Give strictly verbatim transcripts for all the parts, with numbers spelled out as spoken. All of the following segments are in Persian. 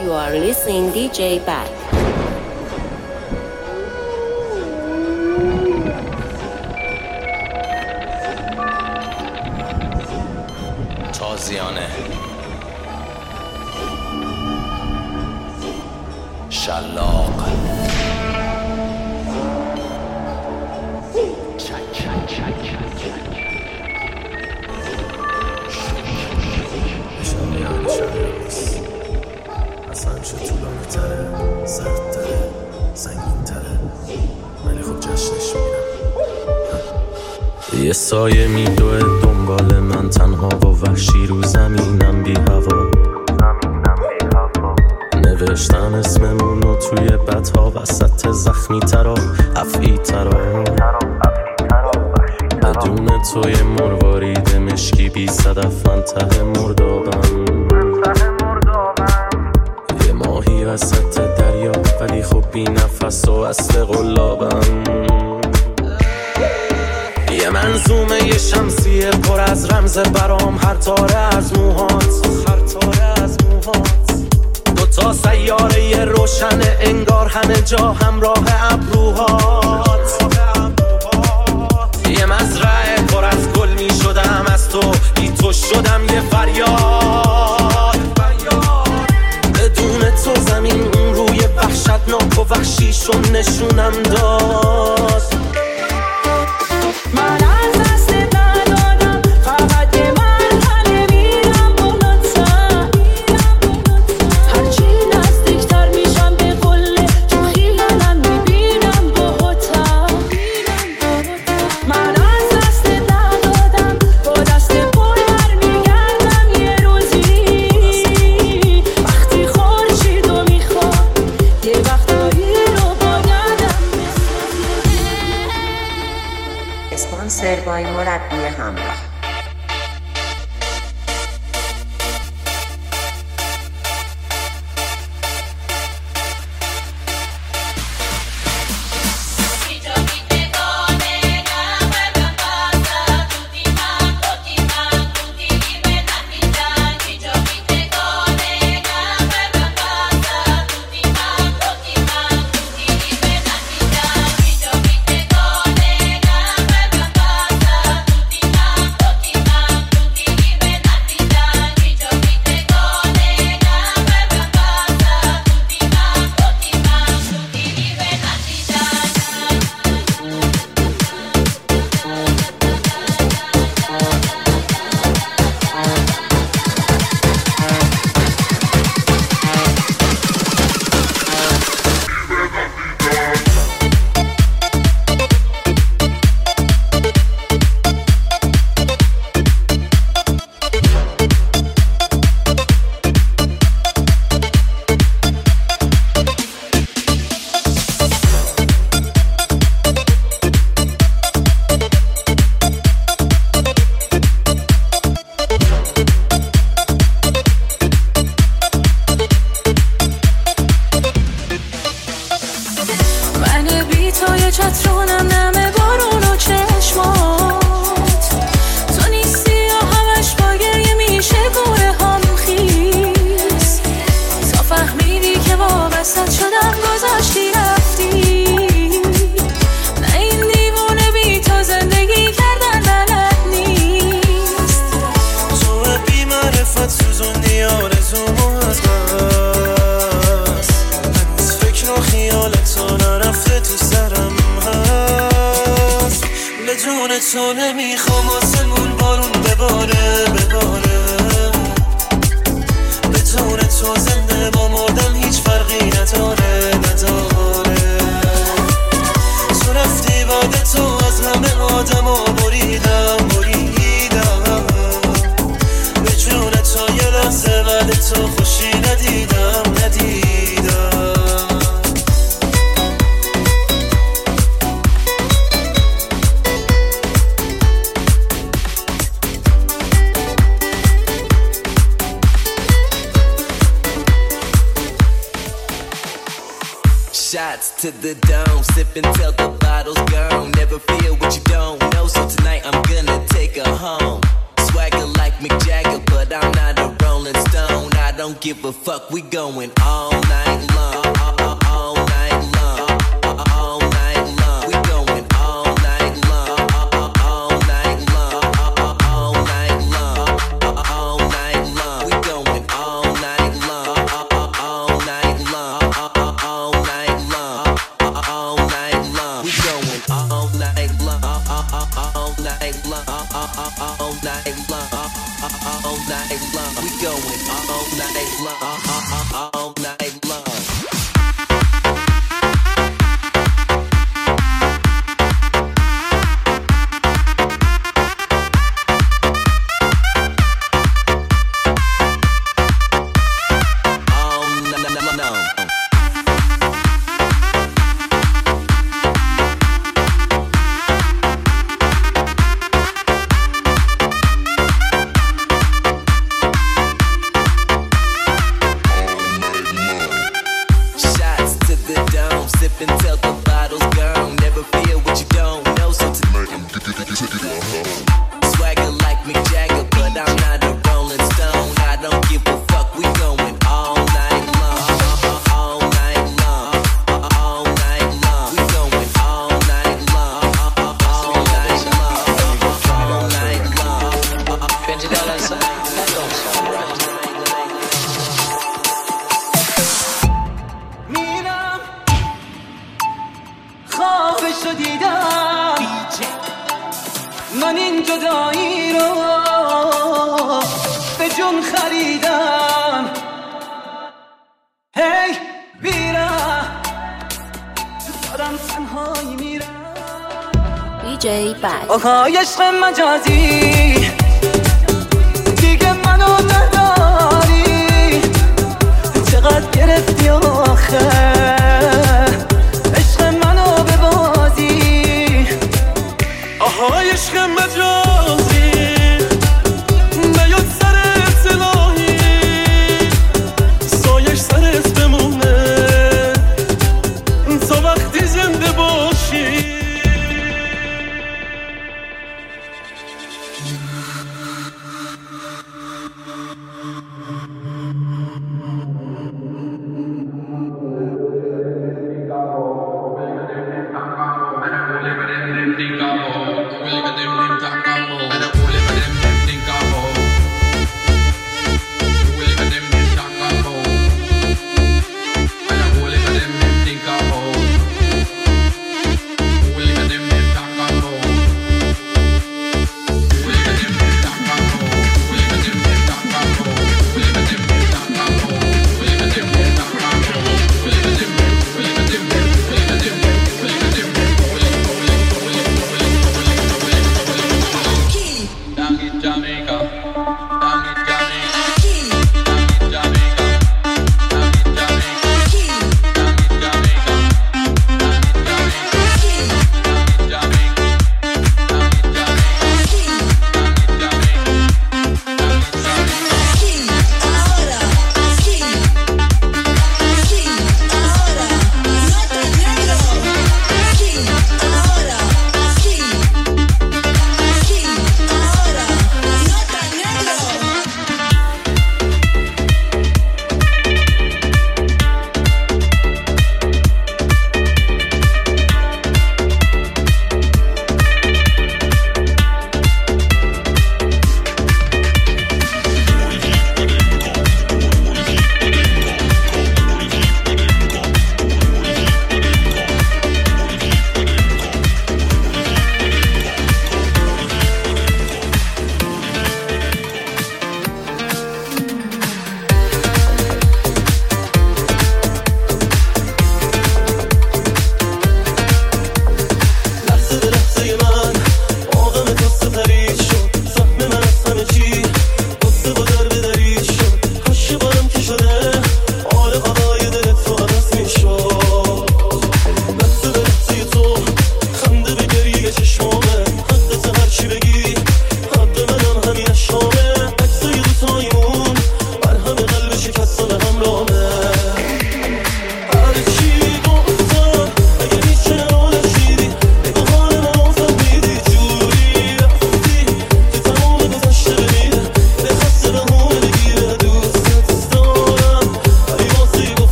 You are listening دی جی Bad. تازیانه شلاق اصلا چه طولانی تره، سرد تره، سنگین تره، ولی خب جشنش میگیرم. یه سایه میدوه دنبال من تنها و وحشی رو زمینم بی هوا. نوشتم اسممونو توی بدها وسط زخمی ترا افعی ترا. بدون توی مروارید مشکی بی صدف من ته مردابم. یه ماهی وسط دریا ولی خب بی نفس و اصل قلابم. یه منظومه یه شمسیه پر از رمز برام هر تاره از موهات هر تاره از موهات. دوتا سیاره یه روشنه انگار همه جا همراه ابروهات. یه مزرعه پر از گل می شدم از تو بی تو شدم یه فریاد. بدون تو زمین اون روی وحشتناک و وحشیشو نشونم داد. من از دست ندادم فقط یه مرحله میرم بالاتر. هرچی نزدیکتر میشم به قله تو خیالم میبینم باهاتر. من از دست ندادم با دست پر برمیگردم یه روزی. وقتی خورشیدو میخوام یه وقتایی رو باگردم. اسپانسر بای مربی همراه. تو نمیخوام آسمون بارون بباره بباره. بدون تو زنده با مردن هیچ فرقی نداره نداره. تو رفتی بعد تو از همه آدم ها بریدم بریدم. به جون تو یه لحظه بعد تو خوشی ندیدم ندیدم. Shots to the dome, sipping till the bottle's gone. Never feel what you don't know, so tonight I'm gonna take her home. Swagger like Mick Jagger, but I'm not a Rolling Stone. I don't give a fuck, we going all night long. All night long. All night long. We going all night long. All night long. All night long. All night long. We going all night long. All night long. All night long. All night long. We going all night long. All night long. All night long. All night long. We going all night long. All night long. Until the bottle's gone, never fear what you don't know. So tonight I'm swagger like Mick Jagger, but I'm not a Rolling Stone. I don't give a fuck. We going all night long, all night long, all night long. We going all night long, all night long, all night long. twenty dollars. That don't sound right. خوابشو دیدم من این جدایی رو به جون خریدم هی میرم دارم تنهایی میرم دی جی بک. آهای عشق مجازی دیگه منو نداری چقدر گرفتی آخه آهای عشق مجازی نیاد سر اصلاحی سایش سرت بمونه تا وقتی زنده باشی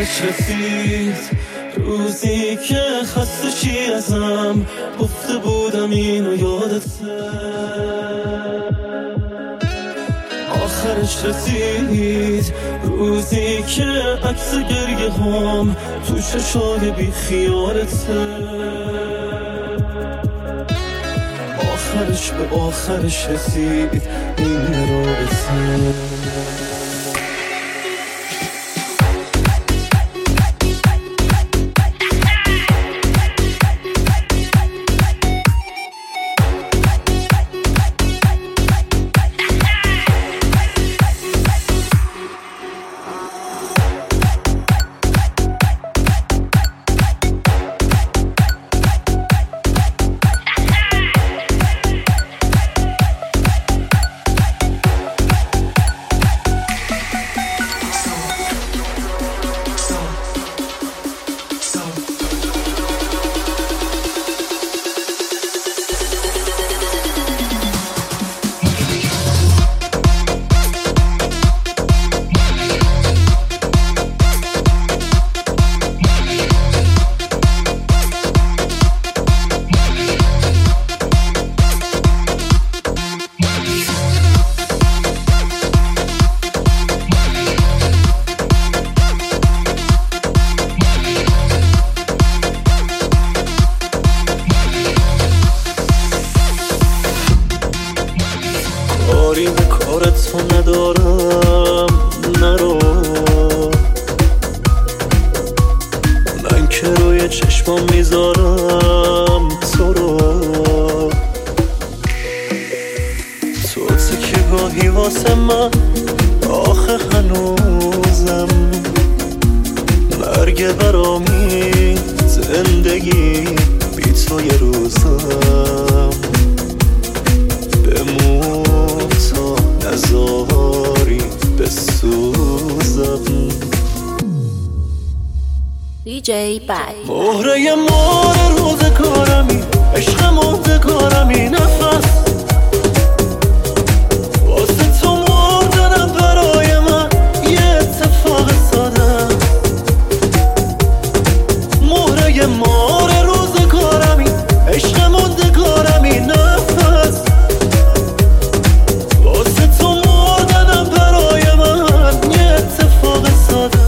آخرش رسید روزی که خسته چی ازم گفته بودم اینو یادته. آخرش رسید روزی که عکس گریه هم تو چشای بی خیالته. آخرش به آخرش رسید این رابطه. کاری به کارتو ندارم نرو، من که روی چشمام میذارم تو رو. تو که گاهی واسه من آخه هنوزم مرگ برامی زندگی بی تو یه روزم بمون تا نزاری بسوزم. دی جی بد مهره مار روزگارمی عشق موزگارمی نفس واسه تو مردنم برای من یه اتفاق ساده. مهره مار روزگارمی عشق موزگارمی نفس واسه تو مردنم برای من یه اتفاق ساده.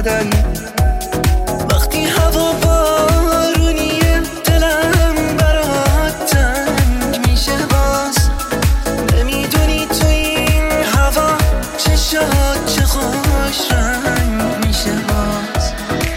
بدن وقتی هوا بارونیه دلم برات تنگ میشه باز نمیدونی تو این هوا چشات چه خوش رنگ میشه باز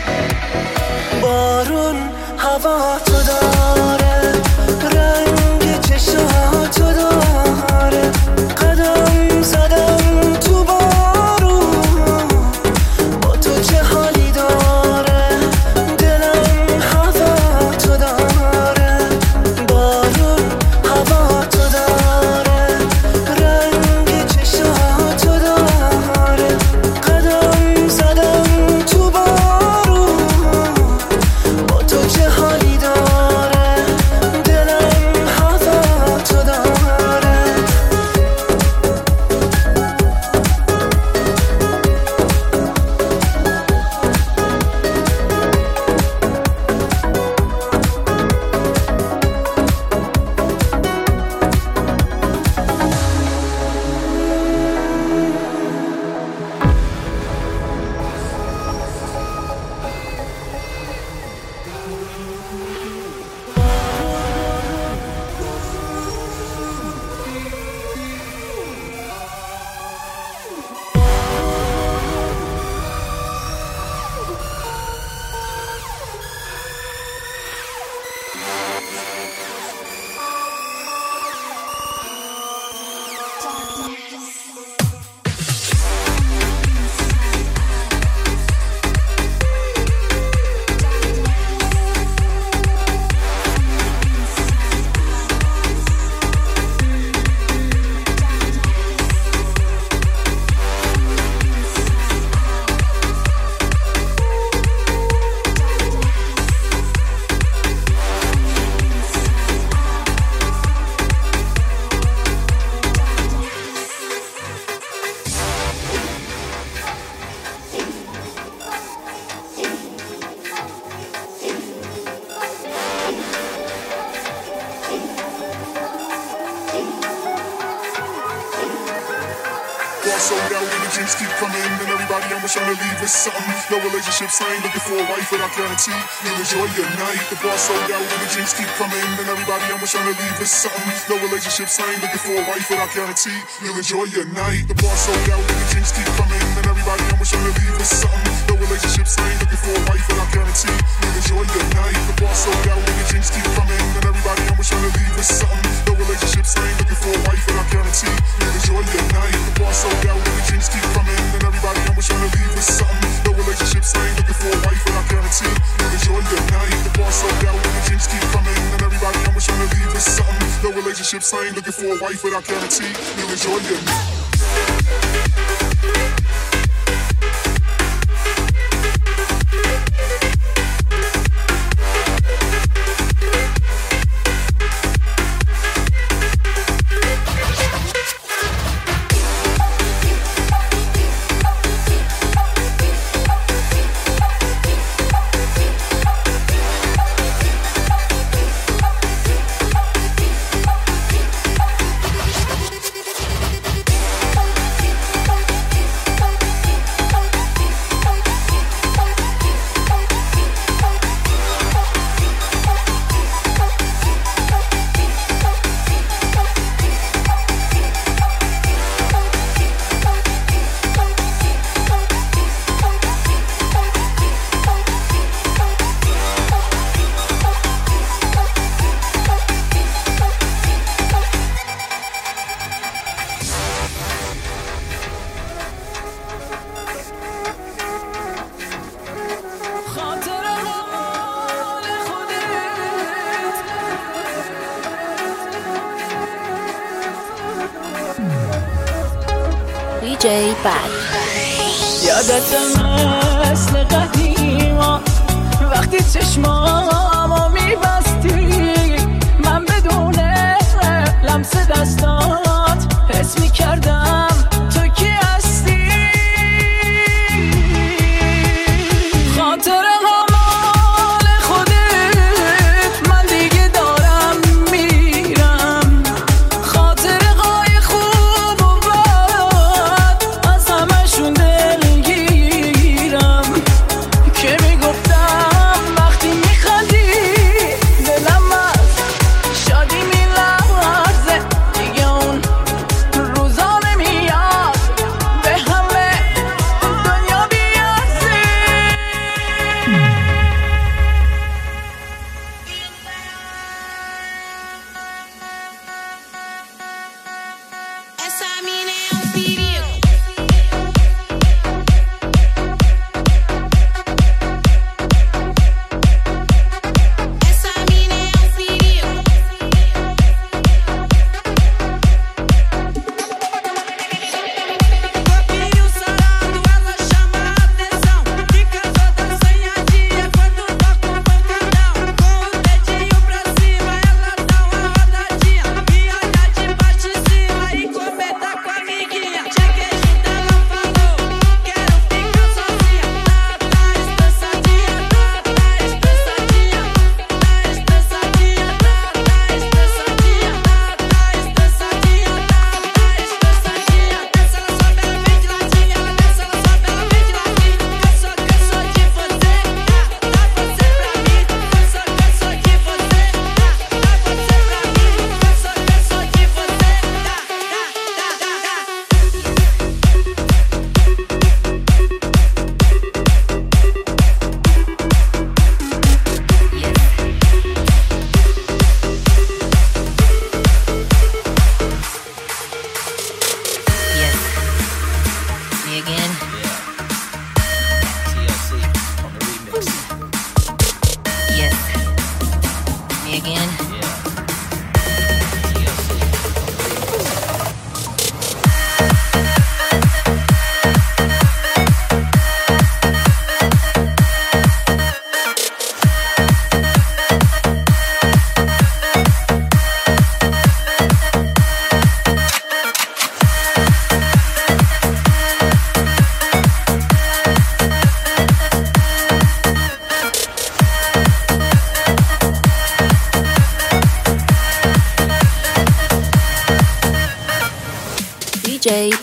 بارون هوا تو داره رنگ چشاتو داره قدم زدم تو بارون با تو چه حالی داره دلم هوا تو داره بارون هوا تو داره رنگ چشاتو داره قدم زدم تو بارون با تو چه حالی داره دلم هوا تو داره Sold out and the drinks keep coming, and everybody I'm trying to leave with something. No relationships, I ain't looking for a wife, but I guarantee you'll enjoy your night. The bar sold out and the drinks keep coming, and everybody I'm trying to leave with something. No relationships, I ain't looking for a wife, but I guarantee you'll enjoy your night. The bar sold out and the drinks keep coming, and everybody I'm trying to leave with something. No relationships, I ain't looking for a wife, but I guarantee you'll enjoy your night. The bar sold out and the drinks keep coming, and everybody I'm trying to leave with something. No relationships, I ain't looking for a wife, but I guarantee you'll enjoy your night. The bar sold out and the drinks keep coming, and everybody I'm trying to leave with something. No relationships, I ain't looking for a wife, but I guarantee you'll enjoy your night. The bar sold out and the drinks keep coming, and everybody I'm trying to leave with something. No relationships, I ain't looking for a wife, but I guarantee you'll enjoy your night. دی جی بد. یادت مثل قدیما وقتی چشمامو میبستی من بدون لمس دستات حس میکردم تو کی هستی. خاطر مال خودت من دیگه دارم میرم. خاطر قای خوب و بد از همشون دلگیرم.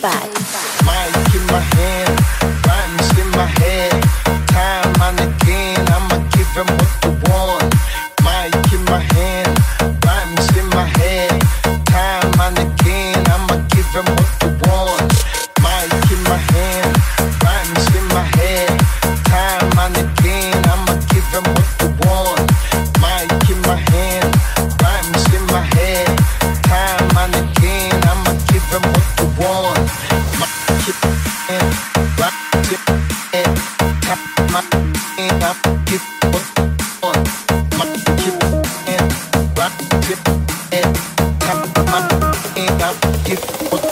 Bad. Mic in my hand, rhymes in my head. Time and again, I'ma give them what they want. Mic in my hand, rhymes in my head. Time and again, I'ma give them what they want. Mic in my hand, rhymes in my head. Time and again, I'ma give them what they want. Mic in my hand, rhymes in my head. Time and again, I'ma give them what they want. Mic in my hand, rhymes in my head. Time and again, I'ma give them what they want. Mic in my hand, rhymes in my head. Time and again, I'ma give them what they want.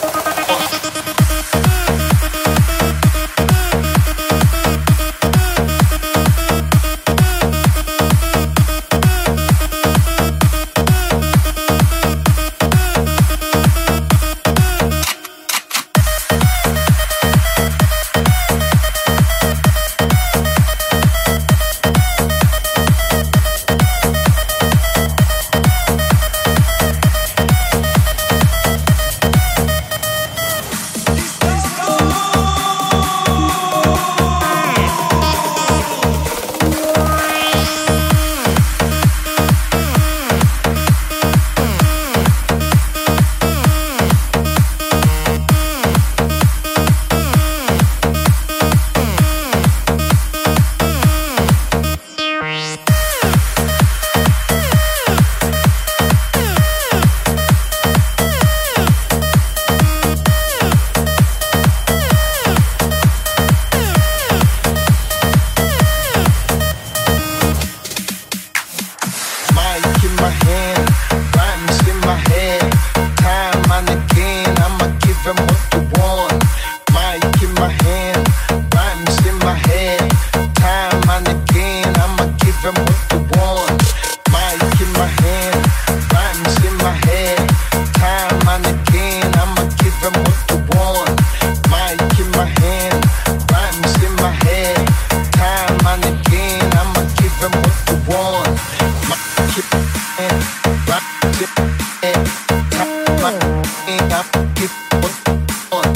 Mic in my hand, rhymes in my head. Time and again, I'ma give them what they want. Mic in my hand, rhymes in my head. Time and again, I'ma give them what they want. Mic in my hand, rhymes in my head. Time and again, I'ma give them what they want. Mic in my hand, rhymes in my head. Time and again, I'ma give them what they want. Keep and rock it and tap my and I keep what on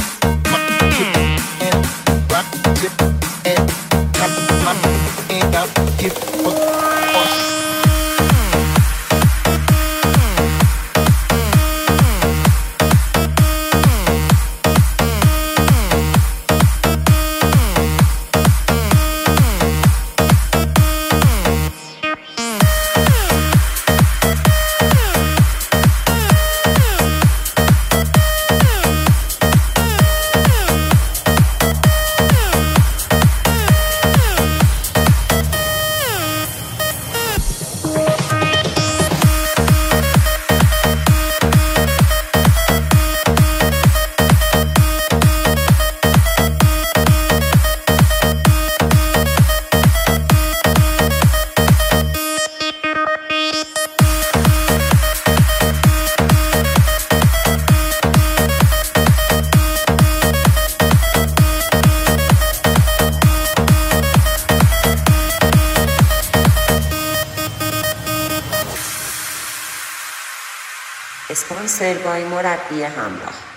keep and rock it and tap my and I keep what on. اسپانسر بای مربی همراه.